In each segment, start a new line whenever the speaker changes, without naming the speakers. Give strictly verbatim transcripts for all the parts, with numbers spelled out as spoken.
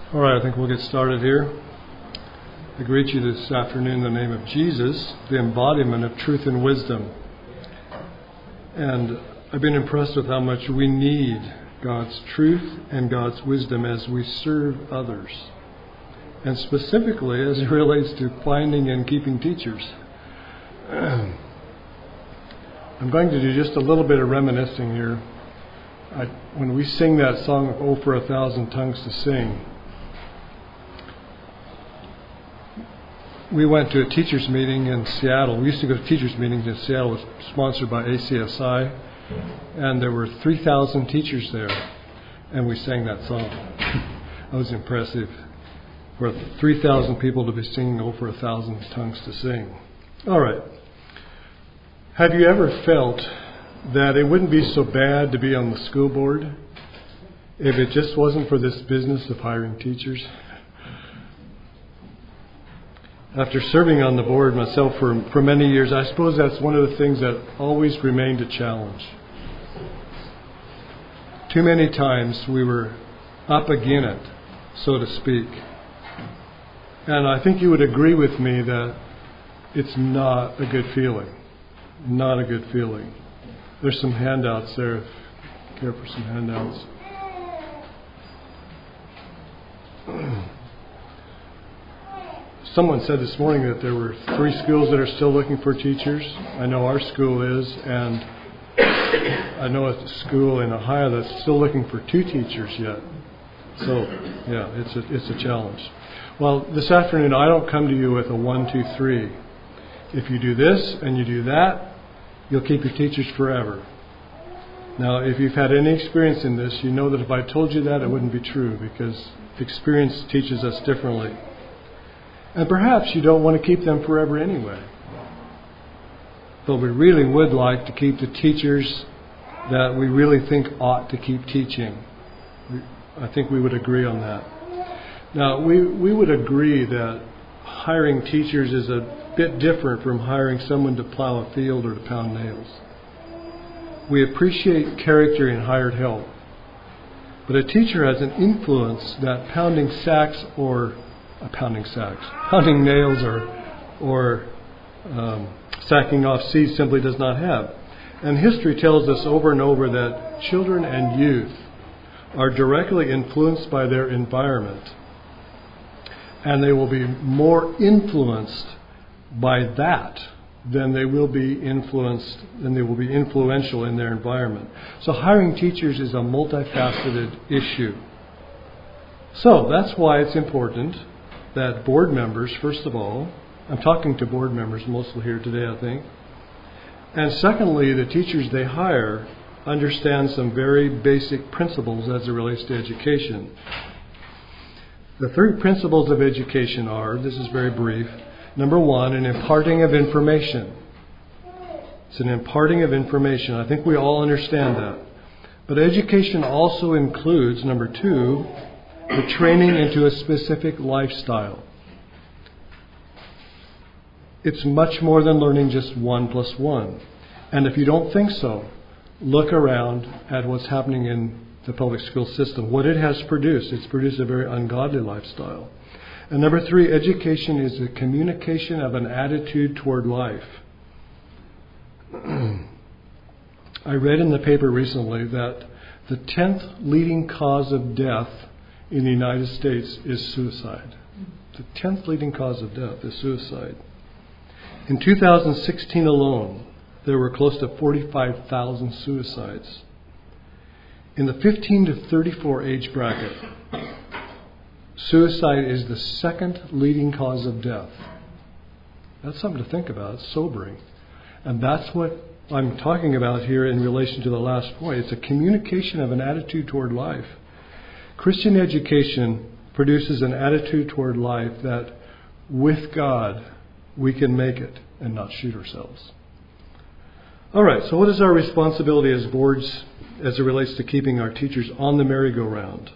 All right, I think we'll get started here. I greet you this afternoon in the name of Jesus, the embodiment of truth and wisdom. And I've been impressed with how much we need God's truth and God's wisdom as we serve others. And specifically as it relates to finding and keeping teachers. I'm going to do just a little bit of reminiscing here. I, when we sing that song, Oh, for a Thousand Tongues to Sing, we went to a teachers meeting in Seattle. We used to go to teachers meetings in Seattle. It was sponsored by A C S I. And there were three thousand teachers there. And we sang that song. That was impressive. For three thousand people to be singing over a thousand tongues to sing. All right. Have you ever felt that it wouldn't be so bad to be on the school board if it just wasn't for this business of hiring teachers? After serving on the board myself for, for many years, I suppose that's one of the things that always remained a challenge. Too many times we were up against it, so to speak. And I think you would agree with me that it's not a good feeling. Not a good feeling. There's some handouts there. Care for some handouts. Someone said this morning that there were three schools that are still looking for teachers. I know our school is, and I know a school in Ohio that's still looking for two teachers yet. So, yeah, it's a, it's a challenge. Well, this afternoon I don't come to you with a one, two, three. If you do this and you do that, you'll keep your teachers forever. Now, if you've had any experience in this, you know that if I told you that, it wouldn't be true, because experience teaches us differently. And perhaps you don't want to keep them forever anyway. But we really would like to keep the teachers that we really think ought to keep teaching. I think we would agree on that. Now, we, we would agree that hiring teachers is a bit different from hiring someone to plow a field or to pound nails. We appreciate character in hired help. But a teacher has an influence that pounding sacks or Uh, pounding sacks, pounding nails or or um, sacking off seeds simply does not have. And history tells us over and over that children and youth are directly influenced by their environment. And they will be more influenced by that than they will be influenced, than they will be influential in their environment. So hiring teachers is a multifaceted issue. So that's why it's important that board members, first of all, I'm talking to board members mostly here today, I think. And secondly, the teachers they hire understand some very basic principles as it relates to education. The three principles of education are, this is very brief, number one, an imparting of information. It's an imparting of information. I think we all understand that. But education also includes, number two, the training into a specific lifestyle. It's much more than learning just one plus one. And if you don't think so, look around at what's happening in the public school system. What it has produced, it's produced a very ungodly lifestyle. And number three, education is the communication of an attitude toward life. I read in the paper recently that the tenth leading cause of death in the United States is suicide. The tenth leading cause of death is suicide. In two thousand sixteen alone, there were close to forty-five thousand suicides. In the fifteen to thirty-four age bracket, suicide is the second leading cause of death. That's something to think about. It's sobering. And that's what I'm talking about here in relation to the last point. It's a communication of an attitude toward life. Christian education produces an attitude toward life that with God we can make it and not shoot ourselves. All right, so what is our responsibility as boards as it relates to keeping our teachers on the merry-go-round?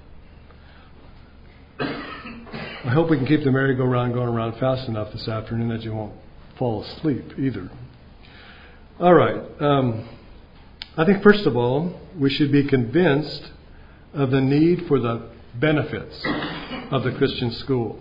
I hope we can keep the merry-go-round going around fast enough this afternoon that you won't fall asleep either. All right, um, I think first of all, we should be convinced of the need for the benefits of the Christian school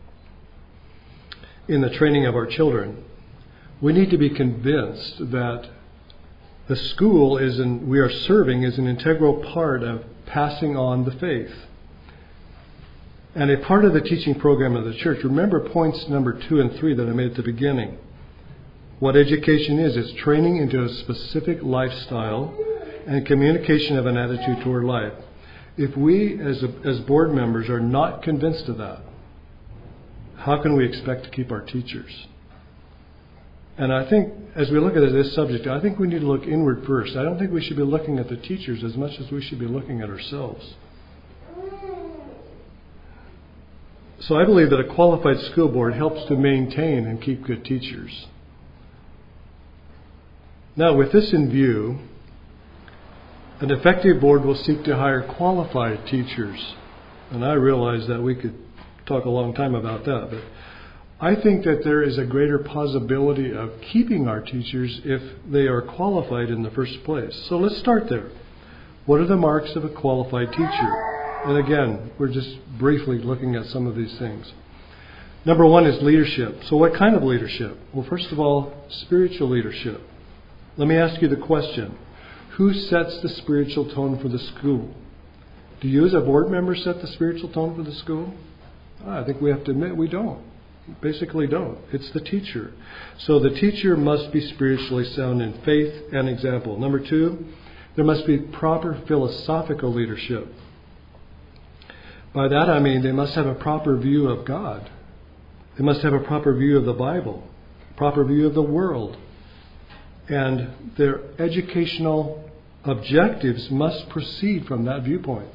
in the training of our children. We need to be convinced that the school is in, we are serving is an integral part of passing on the faith. And a part of the teaching program of the church. Remember points number two and three that I made at the beginning. What education is, it's training into a specific lifestyle and communication of an attitude toward life. If we as a, as board members are not convinced of that, how can we expect to keep our teachers? And I think as we look at this subject, I think we need to look inward first. I don't think we should be looking at the teachers as much as we should be looking at ourselves. So I believe that a qualified school board helps to maintain and keep good teachers. Now, with this in view, an effective board will seek to hire qualified teachers. And I realize that we could talk a long time about that, but I think that there is a greater possibility of keeping our teachers if they are qualified in the first place. So let's start there. What are the marks of a qualified teacher? And again, we're just briefly looking at some of these things. Number one is leadership. So what kind of leadership? Well, first of all, spiritual leadership. Let me ask you the question. Who sets the spiritual tone for the school? Do you as a board member set the spiritual tone for the school? I think we have to admit we don't. Basically don't. It's the teacher. So the teacher must be spiritually sound in faith and example. Number two, there must be proper philosophical leadership. By that I mean they must have a proper view of God. They must have a proper view of the Bible, proper view of the world. And their educational objectives must proceed from that viewpoint.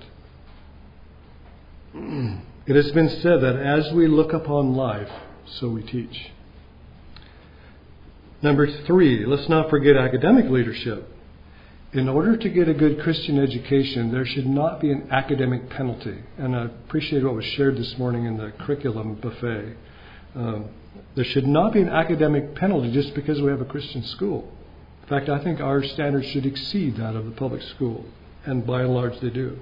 It has been said that as we look upon life, so we teach. Number three, let's not forget academic leadership. In order to get a good Christian education, there should not be an academic penalty. And I appreciate what was shared this morning in the curriculum buffet. Um, there should not be an academic penalty just because we have a Christian school. In fact, I think our standards should exceed that of the public school. And by and large, they do.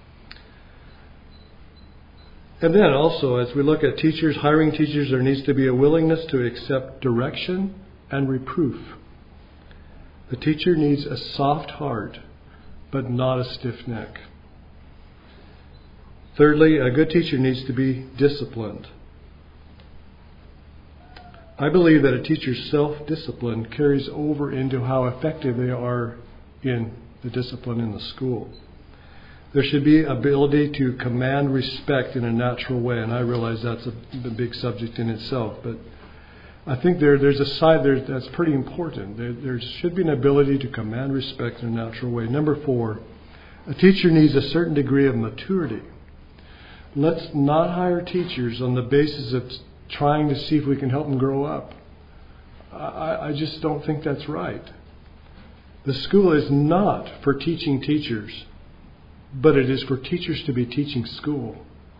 And then also, as we look at teachers, hiring teachers, there needs to be a willingness to accept direction and reproof. The teacher needs a soft heart, but not a stiff neck. Thirdly, a good teacher needs to be disciplined. I believe that a teacher's self-discipline carries over into how effective they are in the discipline in the school. There should be ability to command respect in a natural way, and I realize that's a, a big subject in itself, but I think there, there's a side there that's pretty important. There, there should be an ability to command respect in a natural way. Number four, a teacher needs a certain degree of maturity. Let's not hire teachers on the basis of trying to see if we can help them grow up. I, I just don't think that's right. The school is not for teaching teachers, but it is for teachers to be teaching school.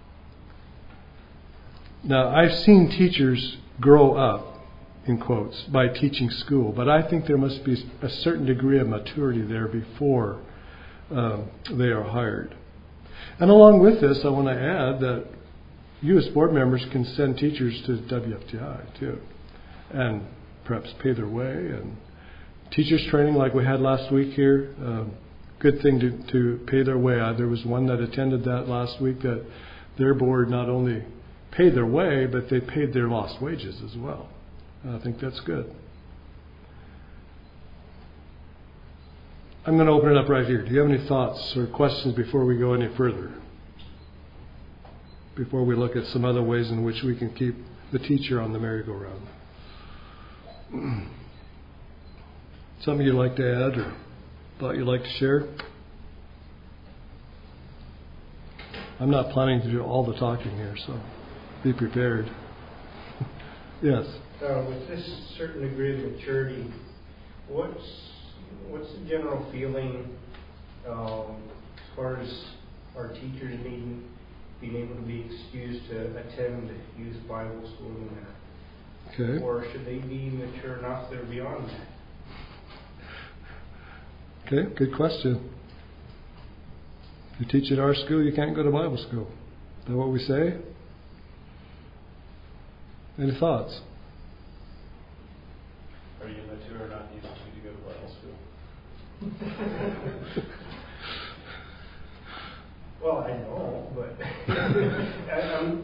Now, I've seen teachers grow up, in quotes, by teaching school, but I think there must be a certain degree of maturity there before um, they are hired. And along with this, I want to add that you as board members can send teachers to W F T I too, and perhaps pay their way. And teachers training like we had last week here, um, good thing to, to pay their way. Uh, there was one that attended that last week that their board not only paid their way, but they paid their lost wages as well. And I think that's good. I'm going to open it up right here. Do you have any thoughts or questions before we go any further? Before we look at some other ways in which we can keep the teacher on the merry-go-round. Something you'd like to add or thought you'd like to share? I'm not planning to do all the talking here, so be prepared. Yes?
Uh, with this certain degree of maturity, what's what's the general feeling um, as far as our teachers needing being able to be excused to attend youth Bible school and that?
Okay.
Or should they be mature enough they're beyond that?
Okay, good question. If you teach at our school, you can't go to Bible school. that what we say? Any thoughts?
Are you immature or not needed to go to Bible school?
Well, I know, but I, I'm,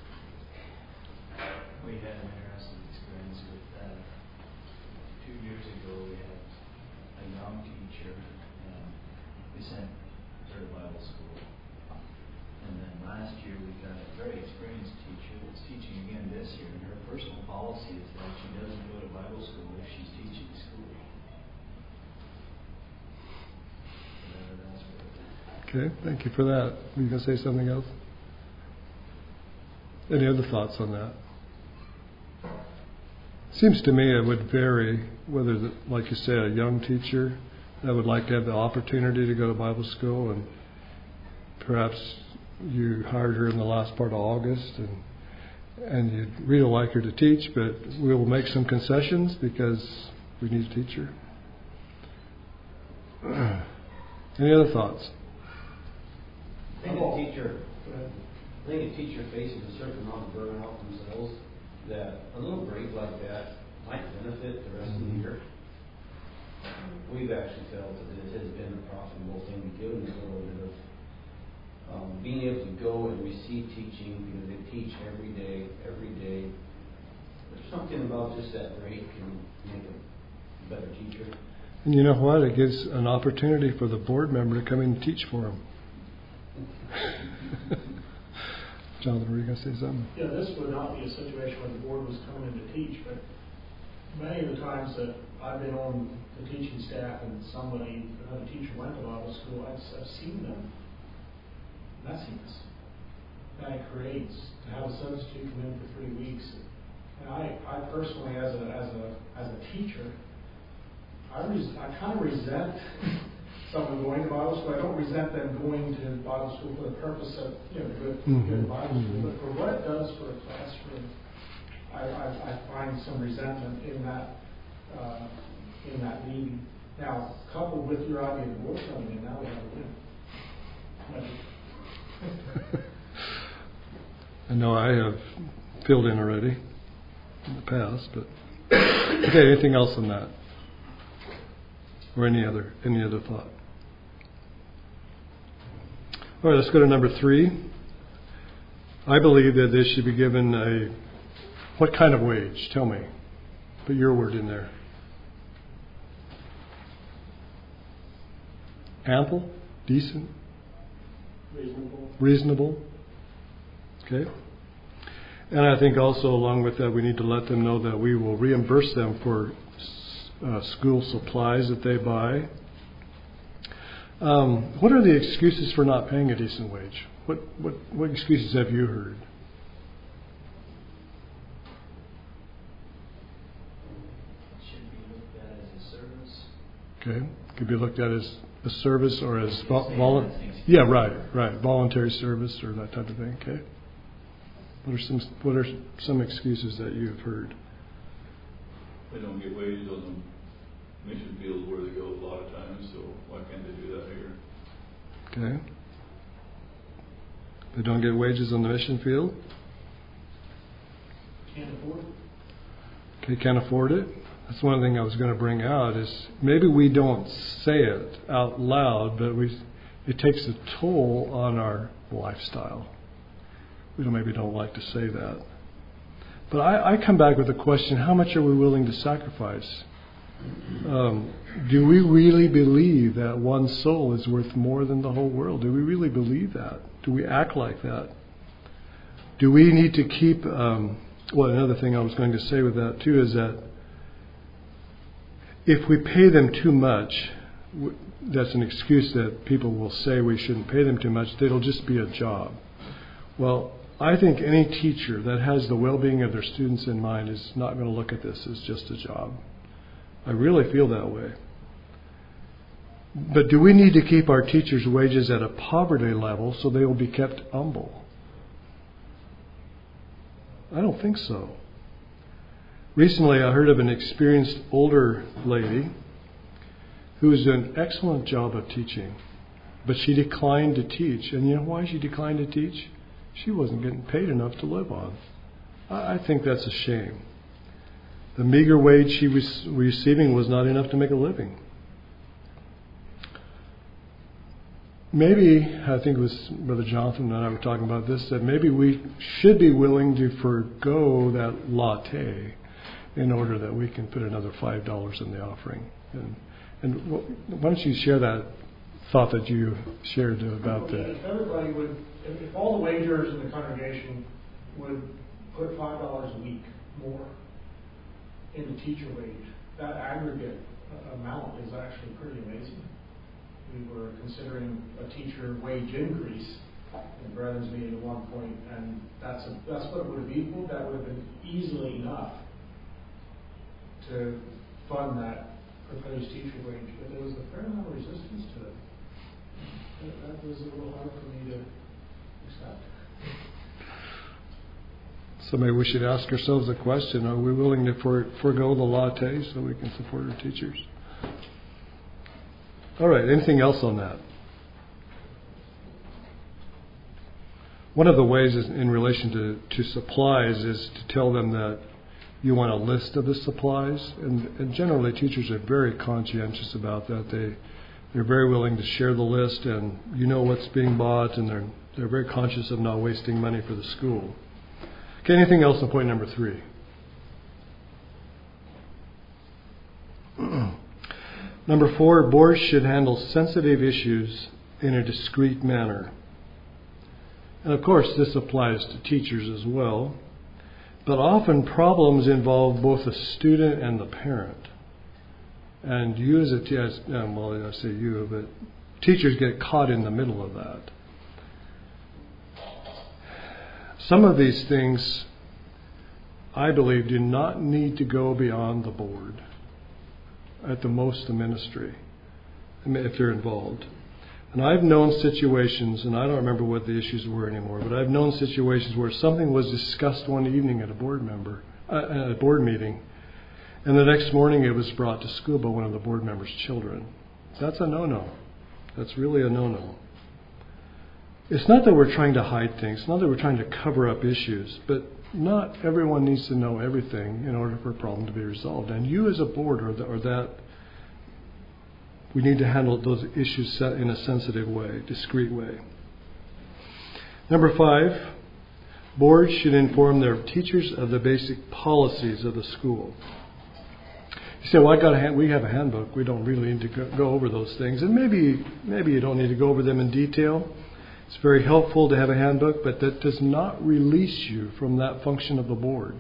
we had an interesting experience with that. Two years ago, we had a young teacher, and we sent her to Bible school. And then last year, we got a very experienced teacher that's teaching again this year. And her personal policy is that she doesn't go to Bible school if she's teaching school. So that's what it is.
Okay, thank you for that. Were you going to say something else? Any other thoughts on that? Seems to me it would vary whether, the, like you say, a young teacher that would like to have the opportunity to go to Bible school, and perhaps you hired her in the last part of August, and and you'd really like her to teach, but we will make some concessions because we need a teacher. Any other thoughts?
I think a teacher, I think a teacher faces a certain amount of burnout themselves, that a little break like that might benefit the rest of the year. We've actually felt that it has been a profitable thing to give them a little bit of um, being able to go and receive teaching, because they teach every day, every day. There's something about just that break can make a better teacher.
And you know what? It gives an opportunity for the board member to come in and teach for them. Jonathan, were you going to say something?
Yeah, this would not be a situation where the board was coming in to teach, but many of the times that I've been on the teaching staff and somebody, another teacher went to Bible school, I've, I've seen them messiness that it creates to have a substitute come in for three weeks. And I, I personally, as a as a as a teacher, I res- I kind of resent someone going to Bible school. I don't resent them going to Bible school for the purpose of, you know, good, mm-hmm. good Bible school, but for what it does for a classroom, I, I, I find some resentment in that uh, in that meeting. Now, coupled with your idea of board coming in, now we have a win.
I know I have filled in already in the past, but okay. Anything else on that, or any other any other thought? All right, let's go to number three. I believe that they should be given a, what kind of wage? Tell me. Put your word in there. Ample? Decent?
Reasonable.
Reasonable? Okay. And I think also along with that, we need to let them know that we will reimburse them for uh, school supplies that they buy. Um, what are the excuses for not paying a decent wage? What what what excuses have you heard?
It should be looked at as a service.
Okay, could be looked at as a service or as vol- vol- yeah, right, right, voluntary service or that type of thing. Okay. What are some what are some excuses that you've heard?
They don't get wages on the mission field where they go a lot of times, so why can't they do that here?
Okay. They don't get wages on the mission field?
Can't afford it.
Okay, can't afford it? That's one thing I was going to bring out is maybe we don't say it out loud, but we it takes a toll on our lifestyle. We don't, maybe don't like to say that. But I, I come back with the question, how much are we willing to sacrifice? Um, do we really believe that one soul is worth more than the whole world? Do we really believe that? Do we act like that? Do we need to keep... Um, well, another thing I was going to say with that too is that if we pay them too much, that's an excuse that people will say we shouldn't pay them too much. It'll just be a job. Well, I think any teacher that has the well-being of their students in mind is not going to look at this as just a job. I really feel that way. But do we need to keep our teachers' wages at a poverty level so they will be kept humble? I don't think so. Recently, I heard of an experienced older lady who has done an excellent job of teaching, but she declined to teach. And you know why she declined to teach? she wasn't getting paid enough to live on. I, I think that's a shame. The meager wage she was receiving was not enough to make a living. Maybe, I think it was Brother Jonathan and I were talking about this, that maybe we should be willing to forego that latte in order that we can put another five dollars in the offering. And, and why don't you share that thought that you shared about
Yeah,
the...
if everybody would, if, if all the wagers in the congregation would put five dollars a week more in the teacher wage, that aggregate uh, amount is actually pretty amazing. We were considering a teacher wage increase in Brethren's meeting at one point, and that's a, that's what it would have equaled. That would have been easily enough to fund that proposed teacher wage, but there was a fair amount of resistance to it. That, that was a little hard for me to accept.
So maybe we should ask ourselves the question, are we willing to for, forego the latte so we can support our teachers? All right, anything else on that? One of the ways is in relation to, to supplies is to tell them that you want a list of the supplies. And, and generally teachers are very conscientious about that. They, they're very willing to share the list, and you know what's being bought, and they're, they're very conscious of not wasting money for the school. Okay, anything else on point number three? Number four, boards should handle sensitive issues in a discreet manner. And of course, this applies to teachers as well. But often problems involve both the student and the parent. And you as a teacher, well, I say you, but teachers get caught in the middle of that. Some of these things, I believe, do not need to go beyond the board. At the most, the ministry, if they're involved. And I've known situations, and I don't remember what the issues were anymore, but I've known situations where something was discussed one evening at a board member, uh, at a board meeting, and the next morning it was brought to school by one of the board members' children. That's a no-no. That's really a no-no. It's not that we're trying to hide things, it's not that we're trying to cover up issues, but not everyone needs to know everything in order for a problem to be resolved. And you as a board or, the, or that, we need to handle those issues in a sensitive way, discreet way. Number five, boards should inform their teachers of the basic policies of the school. You say, well, I got a hand, we have a handbook. We don't really need to go, go over those things. And maybe, maybe you don't need to go over them in detail. It's very helpful to have a handbook, but that does not release you from that function of the board.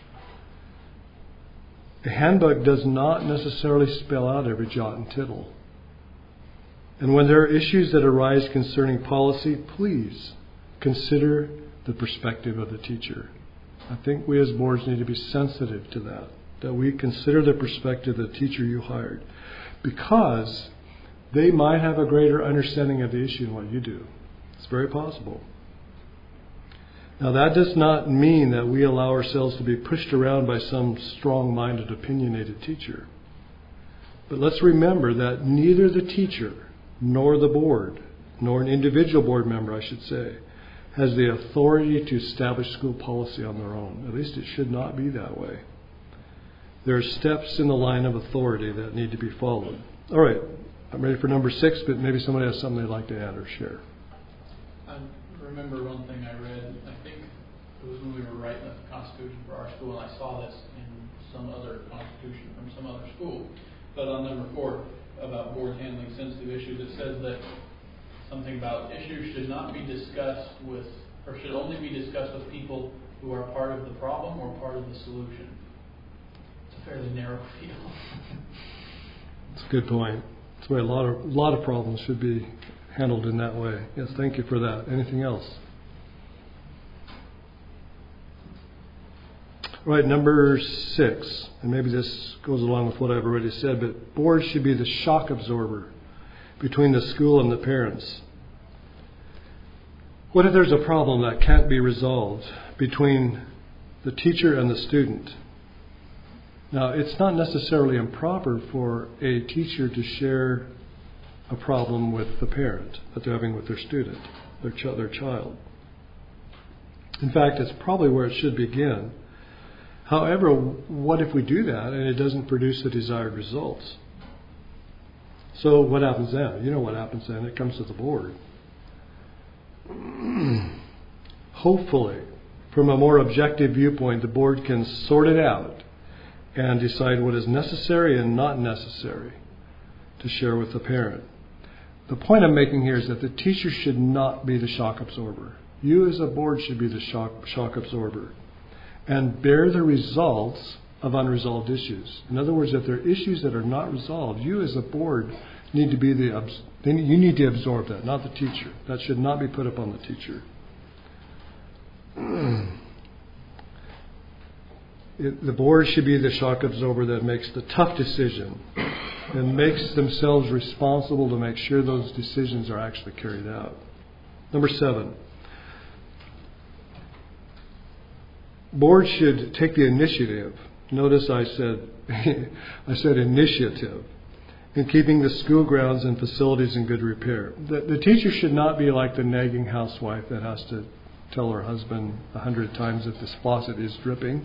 A handbook does not necessarily spell out every jot and tittle. And when there are issues that arise concerning policy, please consider the perspective of the teacher. I think we as boards need to be sensitive to that, that we consider the perspective of the teacher you hired, because they might have a greater understanding of the issue than what you do. It's very possible. Now, that does not mean that we allow ourselves to be pushed around by some strong-minded, opinionated teacher. But let's remember that neither the teacher nor the board, nor an individual board member, I should say, has the authority to establish school policy on their own. At least it should not be that way. There are steps in the line of authority that need to be followed. All right, I'm ready for number six, but maybe somebody has something they'd like to add or share.
I remember one thing I read, I think it was when we were writing the Constitution for our school, and I saw this in some other Constitution from some other school. But on number four, about boards handling sensitive issues, it says that something about issues should not be discussed with, or should only be discussed with people who are part of the problem or part of the solution. It's a fairly narrow field.
That's a good point. That's why a lot of a lot of problems should be handled in that way. Yes, thank you for that. Anything else? Right, number six, and maybe this goes along with what I've already said, but boards should be the shock absorber between the school and the parents. What if there's a problem that can't be resolved between the teacher and the student? Now, it's not necessarily improper for a teacher to share a problem with the parent that they're having with their student, their, ch- their child. In fact, it's probably where it should begin. However, what if we do that and it doesn't produce the desired results? So what happens then? You know what happens then. It comes to the board. Hopefully, from a more objective viewpoint, the board can sort it out and decide what is necessary and not necessary to share with the parent. The point I'm making here is that the teacher should not be the shock absorber. You as a board should be the shock, shock absorber and bear the results of unresolved issues. In other words, if there are issues that are not resolved, you as a board need to be the, you need to absorb that, not the teacher. That should not be put upon the teacher. It, the board should be the shock absorber that makes the tough decision and makes themselves responsible to make sure those decisions are actually carried out. Number seven. Board should take the initiative. Notice I said I said initiative in keeping the school grounds and facilities in good repair. The, the teacher should not be like the nagging housewife that has to tell her husband a hundred times that this faucet is dripping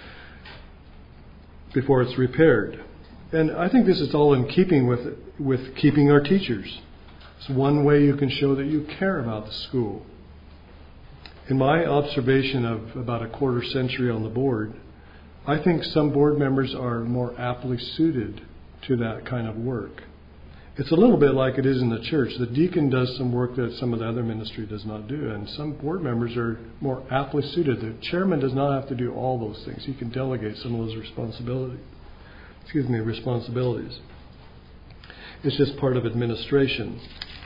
before it's repaired. And I think this is all in keeping with with keeping our teachers. It's one way you can show that you care about the school. In my observation of about a quarter century on the board, I think some board members are more aptly suited to that kind of work. It's a little bit like it is in the church. The deacon does some work that some of the other ministry does not do, and some board members are more aptly suited. The chairman does not have to do all those things. He can delegate some of those responsibilities. Excuse me, responsibilities. It's just part of administration.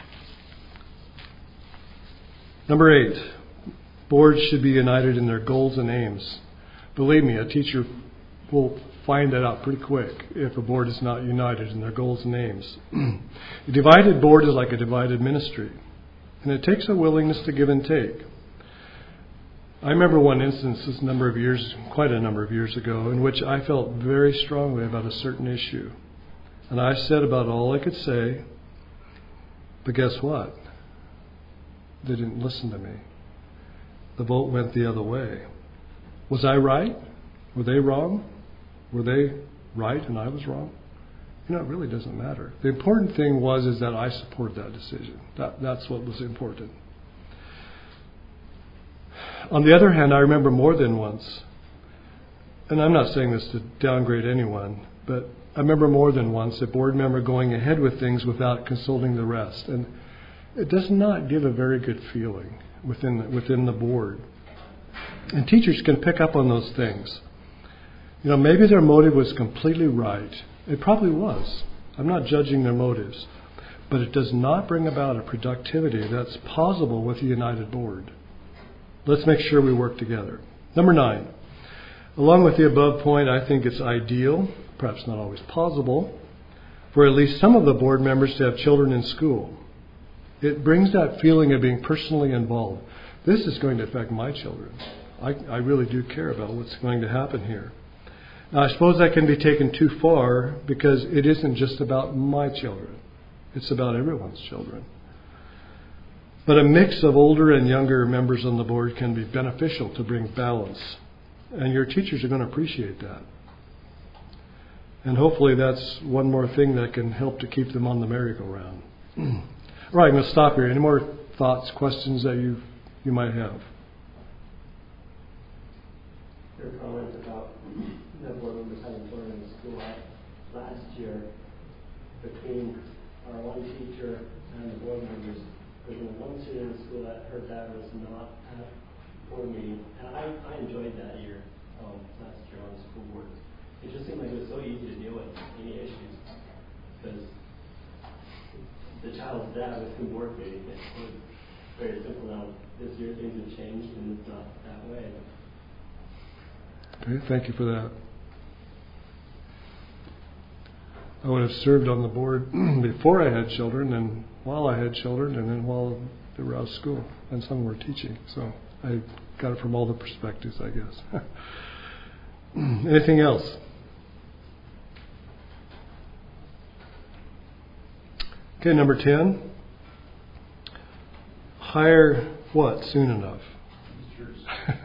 Number eight. Boards should be united in their goals and aims. Believe me, a teacher will find that out pretty quick if a board is not united in their goals and aims. A divided board is like a divided ministry, and it takes a willingness to give and take. I remember one instance, this number of years, quite a number of years ago, in which I felt very strongly about a certain issue. And I said about all I could say, but guess what? They didn't listen to me. The vote went the other way. Was I right? Were they wrong? Were they right and I was wrong? You know, it really doesn't matter. The important thing was is that I supported that decision. That, that's what was important. On the other hand, I remember more than once, and I'm not saying this to downgrade anyone, but I remember more than once a board member going ahead with things without consulting the rest. And it does not give a very good feeling within the, within the board. And teachers can pick up on those things. You know, maybe their motive was completely right. It probably was. I'm not judging their motives. But it does not bring about a productivity that's possible with a united board. Let's make sure we work together. Number nine. Along with the above point, I think it's ideal, perhaps not always possible, for at least some of the board members to have children in school. It brings that feeling of being personally involved. This is going to affect my children. I, I really do care about what's going to happen here. Now, I suppose that can be taken too far because it isn't just about my children. It's about everyone's children. But a mix of older and younger members on the board can be beneficial to bring balance. And your teachers are going to appreciate that. And hopefully that's one more thing that can help to keep them on the merry-go-round. All right, I'm going to stop here. Any more thoughts, questions that you you might have?
Your comment about the board members having children in school. Last year, between our one teacher and the board members, there was one student in school that her dad was not at board meeting, and I, I enjoyed that year um, last year on the school board. It just seemed like it was so easy to deal with any issues because the child's dad was who board meeting. It was very simple. Now this year things have changed and it's not that way.
Okay, thank you for that. I would have served on the board before I had children, and while I had children, and then while they were out of school, and some were teaching. So I got it from all the perspectives, I guess. Anything else? Okay, number ten. Hire what soon enough?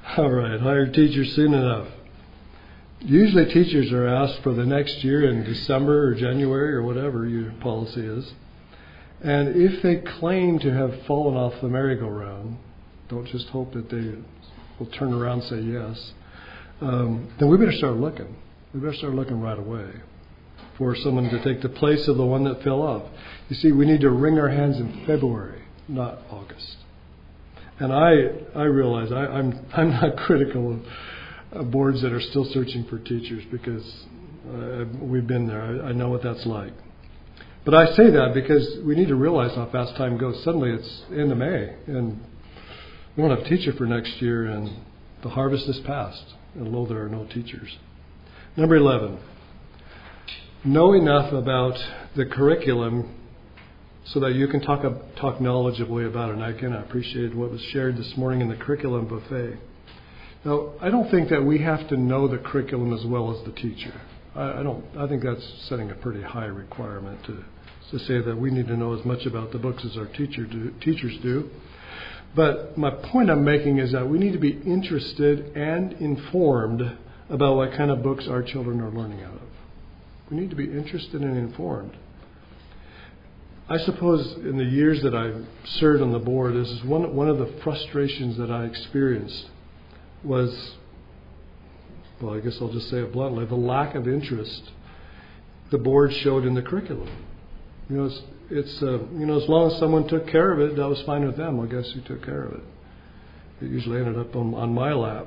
All right, hire teachers soon enough. Usually teachers are asked for the next year in December or January or whatever your policy is. And if they claim to have fallen off the merry-go-round, don't just hope that they will turn around and say yes, um, then we better start looking. We better start looking right away for someone to take the place of the one that fell off. You see, we need to wring our hands in February, not August. And I I realize I, I'm I'm not critical of uh, boards that are still searching for teachers, because uh, we've been there. I, I know what that's like. But I say that because we need to realize how fast time goes. Suddenly it's end of May, and we won't have a teacher for next year, and the harvest is past, and lo, there are no teachers. Number eleven, know enough about the curriculum so that you can talk talk knowledgeably about it. And again, I appreciated what was shared this morning in the curriculum buffet. Now, I don't think that we have to know the curriculum as well as the teacher. I, I don't. I think that's setting a pretty high requirement to to say that we need to know as much about the books as our teacher do, teachers do. But my point I'm making is that we need to be interested and informed about what kind of books our children are learning out of. We need to be interested and informed. I suppose in the years that I've served on the board, this is one one of the frustrations that I experienced was, well, I guess I'll just say it bluntly, the lack of interest the board showed in the curriculum. You know, it's, it's uh, you know, as long as someone took care of it, that was fine with them. Well, guess who took care of it? It usually ended up on, on my lap.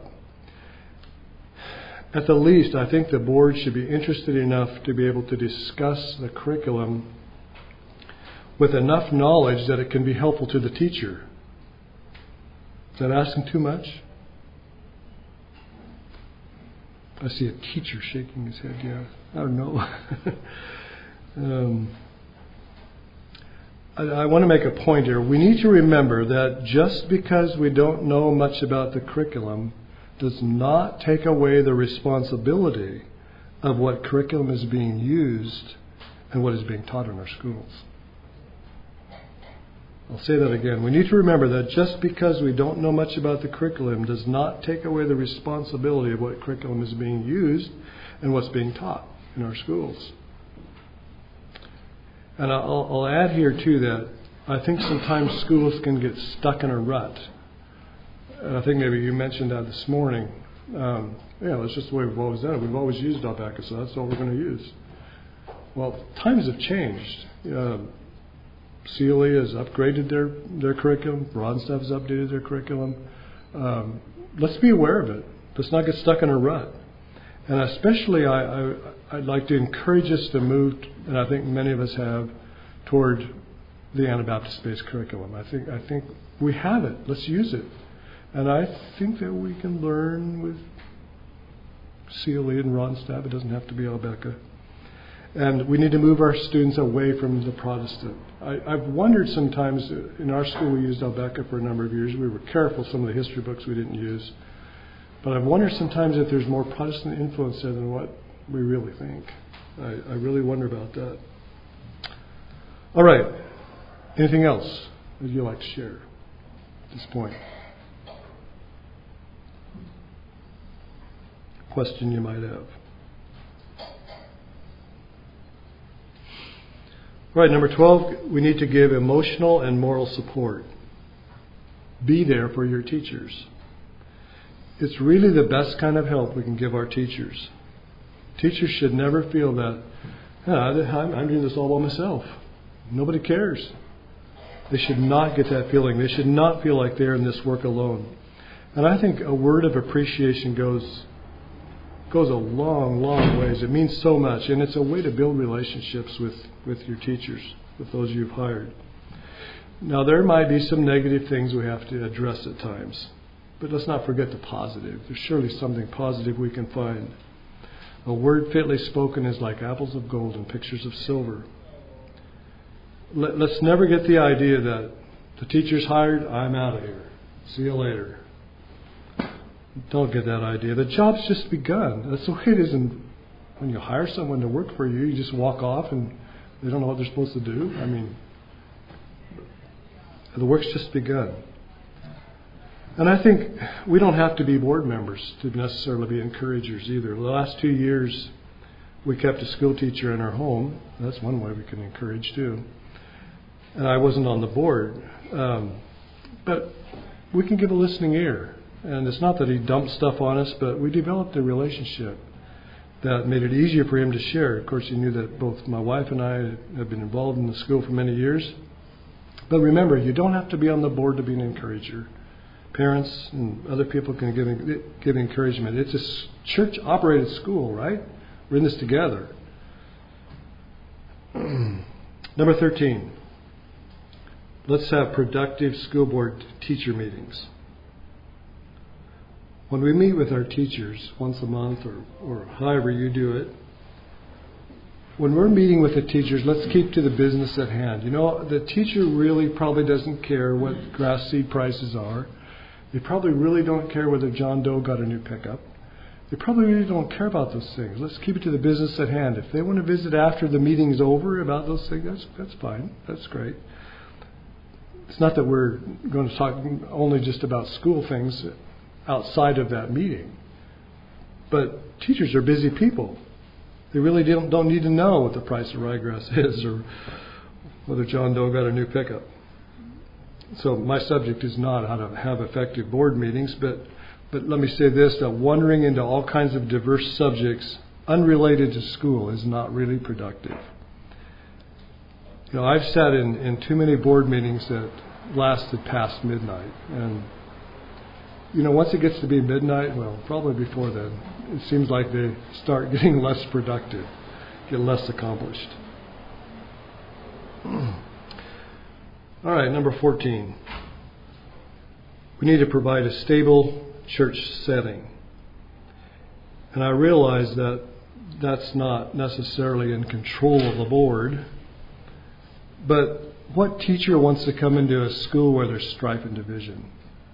At the least, I think the board should be interested enough to be able to discuss the curriculum with enough knowledge that it can be helpful to the teacher. Is that asking too much? I see a teacher shaking his head. Yeah, I don't know. um, I, I want to make a point here. We need to remember that just because we don't know much about the curriculum does not take away the responsibility of what curriculum is being used and what is being taught in our schools. I'll say that again. We need to remember that just because we don't know much about the curriculum does not take away the responsibility of what curriculum is being used and what's being taught in our schools. And I'll, I'll add here too that I think sometimes schools can get stuck in a rut. And I think maybe you mentioned that this morning. Um, yeah, that's just the way we've always done it. We've always used Alpaca, so that's all we're going to use. Well, times have changed. Uh, C L E has upgraded their, their curriculum. Ronstaff has updated their curriculum. Um, let's be aware of it. Let's not get stuck in a rut. And especially I, I, I'd like to encourage us to move, and I think many of us have, toward the Anabaptist-based curriculum. I think I think we have it. Let's use it. And I think that we can learn with C L E and Ronstaff. It doesn't have to be Albeca. And we need to move our students away from the Protestant. I, I've wondered sometimes, in our school we used Albeca for a number of years. We were careful, some of the history books we didn't use. But I've wondered sometimes if there's more Protestant influence there than what we really think. I, I really wonder about that. All right. Anything else that you'd like to share at this point? Question you might have. Right, number twelve, we need to give emotional and moral support. Be there for your teachers. It's really the best kind of help we can give our teachers. Teachers should never feel that, oh, I'm, I'm doing this all by myself. Nobody cares. They should not get that feeling. They should not feel like they're in this work alone. And I think a word of appreciation goes goes a long, long ways. It means so much, and it's a way to build relationships with, with your teachers, with those you've hired. Now, there might be some negative things we have to address at times, but let's not forget the positive. There's surely something positive we can find. A word fitly spoken is like apples of gold and pictures of silver. Let, let's never get the idea that the teacher's hired, I'm out of here. See you later. Don't get that idea. The job's just begun. That's the way it is in, when you hire someone to work for you. You just walk off and they don't know what they're supposed to do. I mean, the work's just begun. And I think we don't have to be board members to necessarily be encouragers either. The last two years, we kept a school teacher in our home. That's one way we can encourage too. And I wasn't on the board. Um, but we can give a listening ear. And it's not that he dumped stuff on us, but we developed a relationship that made it easier for him to share. Of course, he knew that both my wife and I have been involved in the school for many years. But remember, you don't have to be on the board to be an encourager. Parents and other people can give, give encouragement. It's a church-operated school, right? We're in this together. Number thirteen. Let's have productive school board teacher meetings. When we meet with our teachers once a month or, or however you do it, when we're meeting with the teachers, let's keep to the business at hand. You know, the teacher really probably doesn't care what grass seed prices are. They probably really don't care whether John Doe got a new pickup. They probably really don't care about those things. Let's keep it to the business at hand. If they want to visit after the meeting's over about those things, that's, that's fine. That's great. It's not that we're going to talk only just about school things outside of that meeting. But teachers are busy people. They really don't, don't need to know what the price of ryegrass is or whether John Doe got a new pickup. So my subject is not how to have effective board meetings, but but let me say this, that wandering into all kinds of diverse subjects unrelated to school is not really productive. You know, I've sat in, in too many board meetings that lasted past midnight. And, you know, once it gets to be midnight, well, probably before then, it seems like they start getting less productive, get less accomplished. All right, number fourteen. We need to provide a stable church setting. And I realize that that's not necessarily in control of the board. But what teacher wants to come into a school where there's strife and division?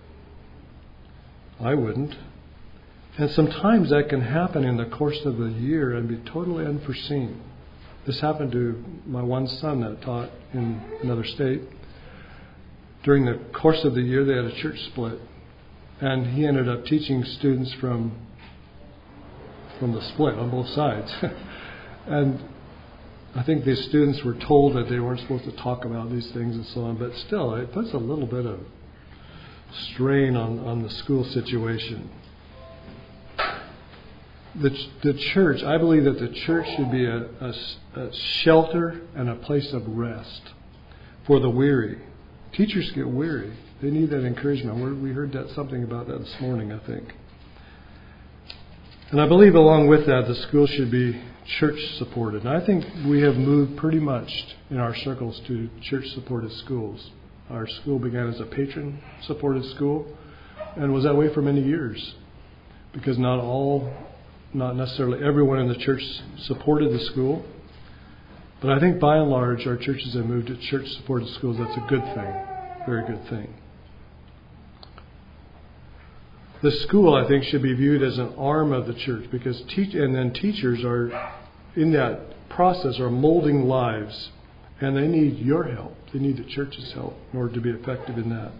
I wouldn't. And sometimes that can happen in the course of the year and be totally unforeseen. This happened to my one son that taught in another state. During the course of the year, they had a church split. And he ended up teaching students from from the split on both sides. And I think these students were told that they weren't supposed to talk about these things and so on. But still, it puts a little bit of strain on, on the school situation. The, the church, I believe that the church should be a, a, a shelter and a place of rest for the weary. Teachers get weary. They need that encouragement. We're, we heard that something about that this morning, I think. And I believe along with that, the school should be church supported. And I think we have moved pretty much in our circles to church supported schools. Our school began as a patron supported school and was that way for many years because not all, not necessarily everyone in the church supported the school. But I think by and large, our churches have moved to church-supported schools. That's a good thing, very good thing. The school, I think, should be viewed as an arm of the church because teach, and then teachers are in that process are molding lives, and they need your help. They need the church's help in order to be effective in that.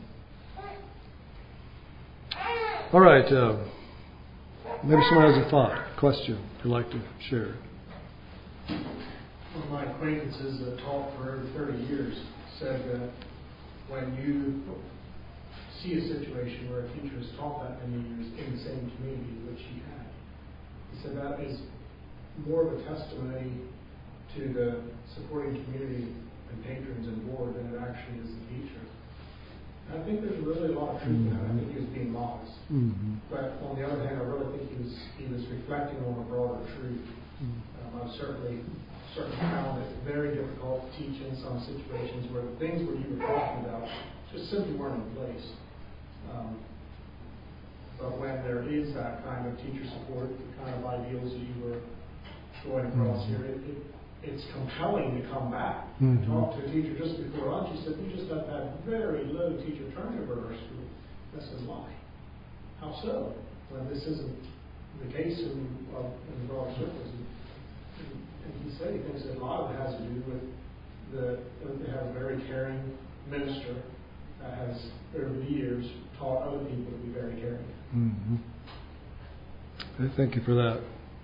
All right. Uh, maybe someone has a thought, a question they'd like to share.
One of my acquaintances that taught for over thirty years said that when you see a situation where a teacher has taught that many years in the same community which he had, he said that is more of a testimony to the supporting community and patrons and board than it actually is the teacher. And I think there's really a lot of truth in that. I think he was being modest. Mm-hmm. But on the other hand, I really think he was he was reflecting on a broader truth. Mm-hmm. Um, I've certainly certainly found it very difficult to teach in some situations where the things that you were talking about just simply weren't in place. Um, but when there is that kind of teacher support, the kind of ideals that you were going across mm-hmm. here, it, it, it's compelling to come back and mm-hmm. talk to a teacher just before lunch. He said, we just got that very low teacher turnover in our school. I said, why? How so? When this isn't the case in, well, in the broader circles. And he said he thinks that a lot of it has to do with the, they have a very caring minister that has, over the years, taught other people to be very caring.
Mm-hmm. Okay, thank you for that.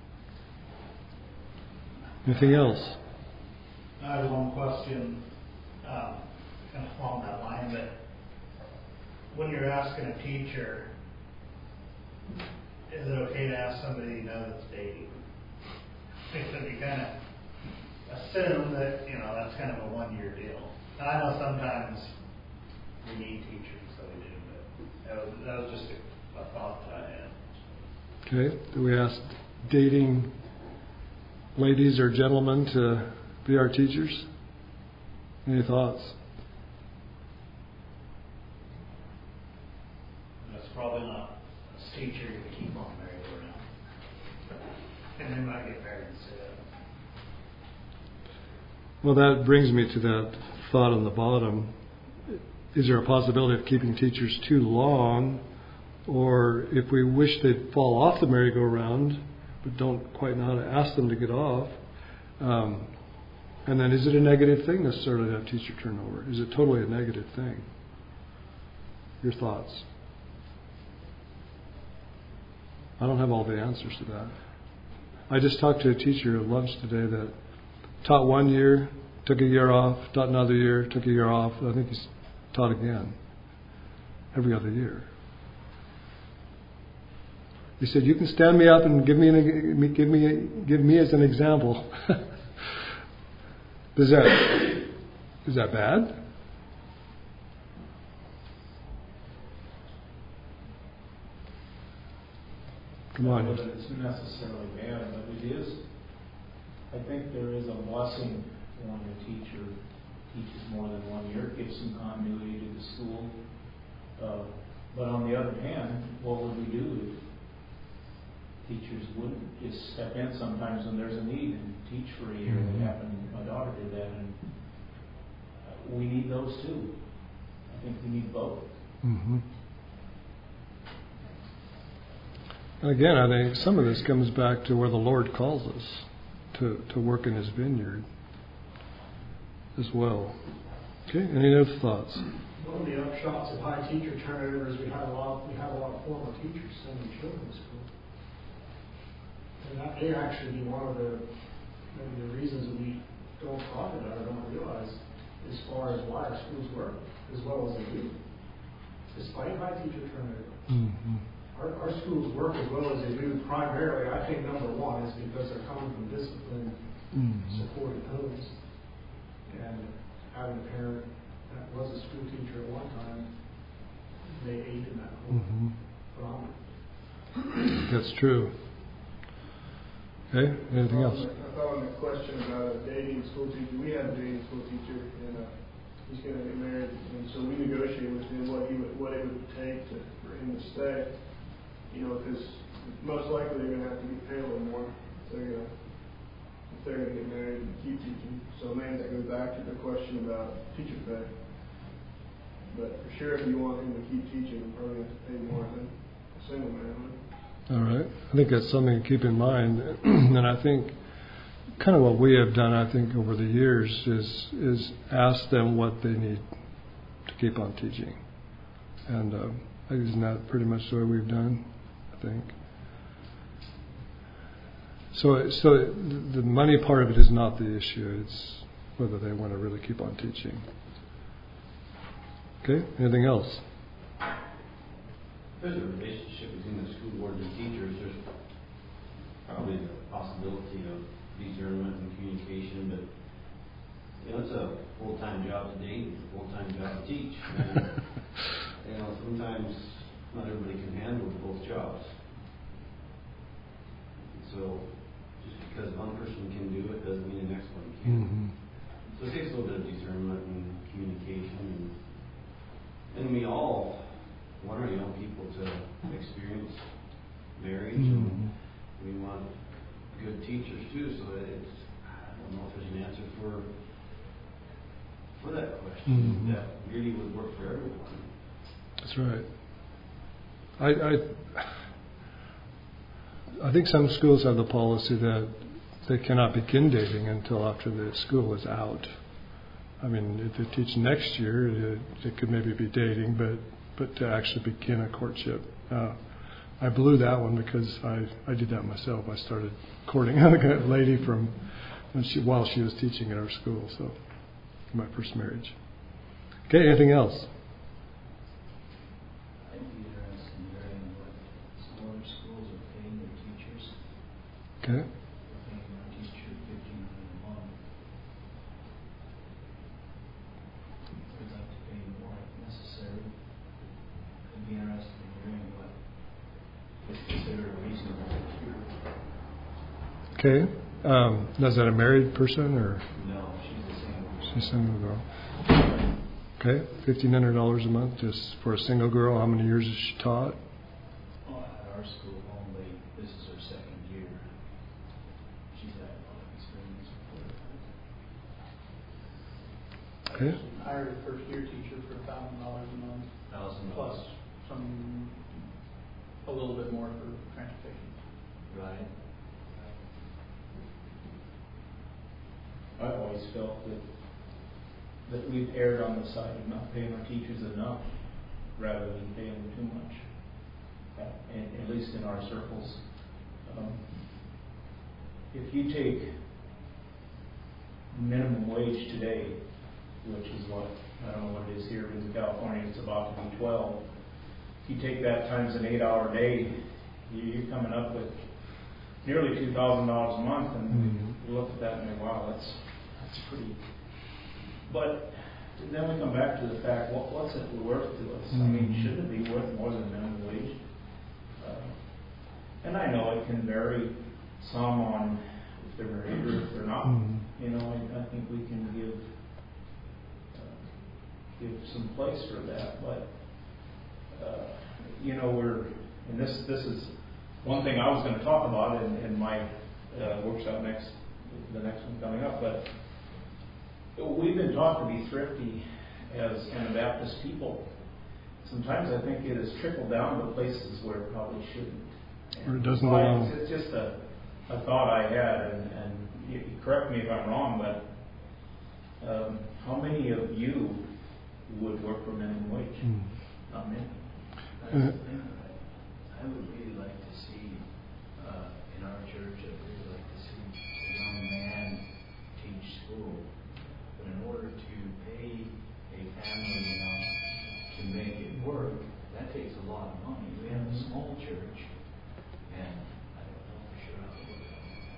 Anything else?
I have one question, um, kind of along that line, but when you're asking a teacher, is it okay to ask somebody you know that's dating? Because you kind of assume that, you know, that's kind of a one-year deal. And I know sometimes we need teachers, so we do, but that was, that was just a, a thought that I had.
Okay, do we ask dating ladies or gentlemen to be our teachers? Any thoughts?
That's probably not a teacher you can keep on merry-go-round. And they might get married instead.
Well, that brings me to that thought on the bottom. Is there a possibility of keeping teachers too long? Or if we wish they'd fall off the merry-go-round, but don't quite know how to ask them to get off, um, and then is it a negative thing necessarily to have teacher turnover? Is it totally a negative thing? Your thoughts? I don't have all the answers to that. I just talked to a teacher at lunch today that taught one year, took a year off, taught another year, took a year off. I think he's taught again every other year. He said, "You can stand me up and give me an, give me give me as an example." Is that is that bad? Come on.
Not that it's necessarily bad, but it is. I think there is a blessing when a teacher teaches more than one year. It gives some continuity to the school. Uh, but on the other hand, what would we do if teachers wouldn't just step in sometimes when there's a need and teach for a year?
Mm-hmm.
It happened, my daughter did that, and uh, we need those too. I think we need both.
Mm-hmm. And again, I think some of this comes back to where the Lord calls us to, to work in His vineyard as well. Okay, any other thoughts?
One of the upshots of high teacher turnover is we have a lot. We have a lot of former teachers sending children to school. And that may actually be one of the maybe the reasons that we don't talk about or don't realize as far as why our schools work as well as they do, despite high teacher turnover.
Mm-hmm.
Our, our schools work as well as they do primarily, I think, number one, is because they're coming from disciplined,
Mm-hmm.
supported homes. And having a parent that was a school teacher at one time, they ate in that home.
Mm-hmm. That's true. Okay, anything else?
I thought on the question about a dating school teacher, we have a dating school teacher, and uh, he's going to get married, and so we negotiate with him what he would, what it would take to, for him to stay. You know, because most likely they're going to have to get paid a little more if they're going to if they're going to get married and keep teaching. So maybe that goes back to the question about teacher pay. But for sure, if you want him to keep teaching, you probably have to pay more than a single man would.
All right. I think that's something to keep in mind. And I think kind of what we have done, I think, over the years is is ask them what they need to keep on teaching. And uh, isn't that pretty much the way we've done, I think? So, so the money part of it is not the issue. It's whether they want to really keep on teaching. Okay? Anything else?
If there's a relationship between the school board and the teachers, there's probably the possibility of discernment and communication, but you know, it's a full-time job to date, it's a full-time job to teach. And, you know, sometimes not everybody can handle both jobs. So just because one person can do it doesn't mean the next one can.
Mm-hmm.
So it takes a little bit of discernment and communication, and, and we all want our young people to experience marriage,
Mm-hmm.
and we want good teachers too. So it's, I don't know if there's an answer for for that question
Mm-hmm.
that really would work for everyone.
That's right. I, I I think some schools have the policy that they cannot begin dating until after the school is out. I mean, if they teach next year, it, it could maybe be dating, but but to actually begin a courtship. Uh, I blew that one because I, I did that myself. I started courting a lady from when she, while she was teaching at our school, so my first marriage. Okay, anything else?
I'd be interested in hearing what smaller schools are paying their teachers.
Okay.
They're paying our teacher fifteen hundred a month. We'd like to pay more if necessary. I'd be interested in hearing what is considered reasonable.
Okay. Um, is that a married person or?
No, she's the same.
She's a single girl. Okay, fifteen hundred dollars a month just for a single girl. How many years has she taught?
Well, at our school only, this is her second year. She's had a lot of experience with it.
Okay.
I hired a first year teacher for a thousand dollars a month,
Thousand
plus
dollars.
some, a little bit more for transportation.
Right.
I've always felt that that we've erred on the side of not paying our teachers enough rather than paying them too much, uh, and, at least in our circles. Um, if you take minimum wage today, which is what, I don't know what it is here in California, it's about to be twelve. If you take that times an eight hour day, you're coming up with nearly two thousand dollars a month, and mm-hmm. we look at that and say, wow, that's that's pretty. But then we come back to the fact, what, what's it worth to us? Mm-hmm. I mean, shouldn't it be worth more than minimum wage? Uh, and I know it can vary some on if they're married or if they're not. Mm-hmm. You know, I, I think we can give uh, give some place for that. But uh, you know, we're and this this is one thing I was going to talk about in, in my uh, workshop next, the next one coming up. But we've been taught to be thrifty as Anabaptist people. Sometimes I think it has trickled down to places where it probably shouldn't.
Or it doesn't belong.
It's just a, a thought I had, and, and you, you correct me if I'm wrong, but um, how many of you would work for minimum wage?
Mm.
Not many.
That's the thing. I would really like to see, uh, in our church, I'd really like to see a young man teach school. But in order to pay a family enough to make it work, that takes a lot of money. We have a small church, and I don't know for sure how to work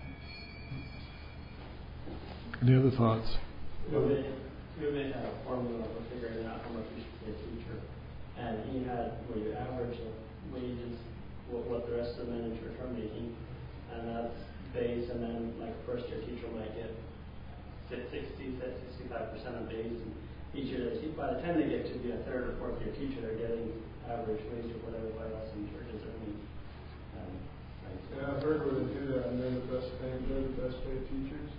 on that.
Any other thoughts?
We may, we may have a formula for figuring out how much we should pay a teacher. And he had, where you average the wages, what, what the rest of the men in church are making, and that's base, and then like a first year teacher might get sixty, sixty-five percent of base, and each year they, by the time they get to be a third or fourth year teacher, they're getting average wage or whatever else in churches are earning. Um, right.
Yeah, I've heard where they do that, and they're the best paid, they're the best paid teachers.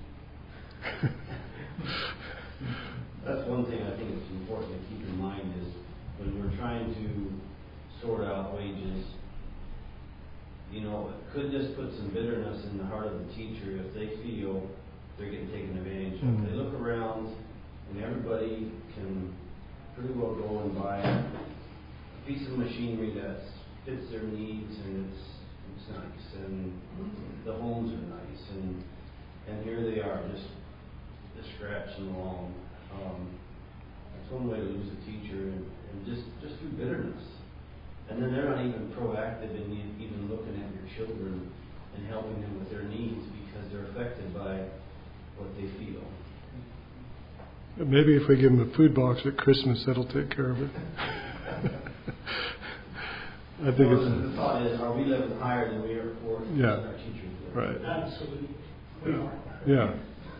That's one thing I think it's important to keep in mind is when we're trying to sort out wages, you know, could this put some bitterness in the heart of the teacher if they feel they're getting taken advantage of? Mm-hmm. They look around and everybody can pretty well go and buy a piece of machinery that fits their needs and it's it's nice and the homes are nice and and here they are just just scratching along. Um, that's one way to lose a teacher and, and just, just through bitterness. And then they're not even proactive in even looking at your children and helping them with their needs because they're affected by what they feel.
Maybe if we give them a food box at Christmas, that'll take care of it. I think
well,
it's...
The thought is, are we living higher than we are for
yeah.
our teachers?
Right.
Absolutely.
Yeah.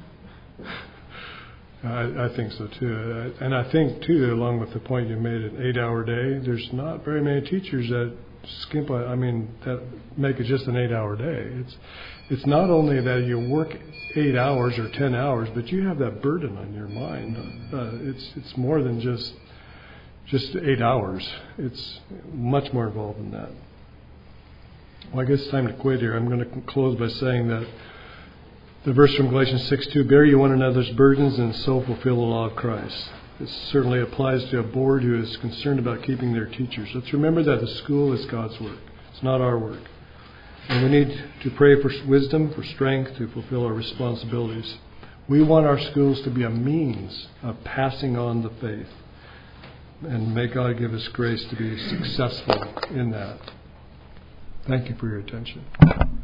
I, I think so too. And I think too, along with the point you made, an eight-hour day, there's not very many teachers that skimp on, I mean, that make it just an eight-hour day. It's it's not only that you work eight hours or ten hours, but you have that burden on your mind. Uh, it's it's more than just just eight hours. It's much more involved than that. Well, I guess it's time to quit here. I'm going to close by saying that the verse from Galatians six two, bear ye one another's burdens and so fulfill the law of Christ. This certainly applies to a board who is concerned about keeping their teachers. Let's remember that the school is God's work. It's not our work. And we need to pray for wisdom, for strength to fulfill our responsibilities. We want our schools to be a means of passing on the faith. And may God give us grace to be successful in that. Thank you for your attention.